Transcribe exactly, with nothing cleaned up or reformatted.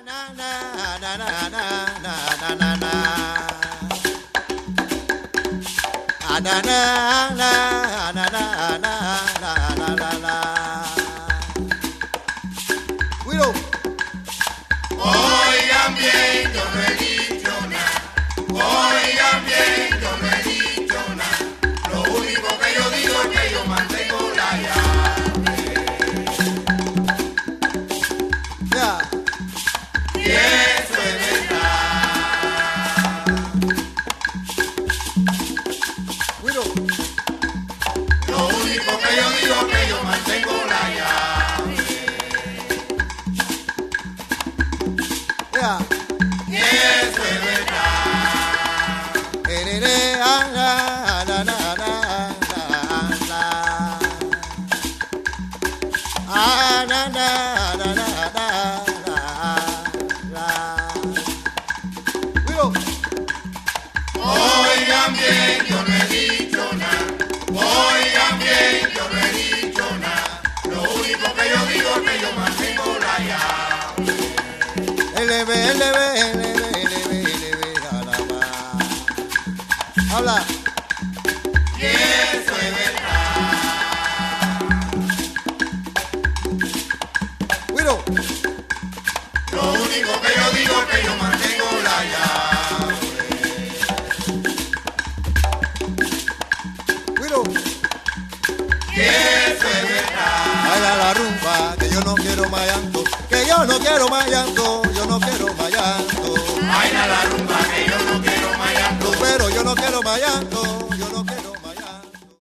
Oigan bien, yo no he dicho nada. Oigan bien, yo no he dicho nada. Lo único que yo digo es que yo mantengo la llave. Yeah. Y eso es verdad. Guido. Lo único que yo digo es que yo mantengo la llave. Yeah. Y eso es verdad. Erere, ah, la, la, la, la, la, la. Ah, la, la, la, la, la, la, la. Guido. Oigan bien, yo no he dicho nada. Oigan bien, yo no he dicho nada. Lo único que yo digo es que yo mantengo la llave. Eleve, eleve, eleve, eleve, eleve, la, la, la. Habla. Y eso es verdad. Guido. Lo único que yo digo es que yo mantengo la llave. Guido. Y eso es verdad. Baila la rumba, que yo no quiero más llanto, que yo no quiero más llanto, yo no quiero más llanto. Baila la rumba que yo no quiero más llanto. Pero yo no quiero más llanto.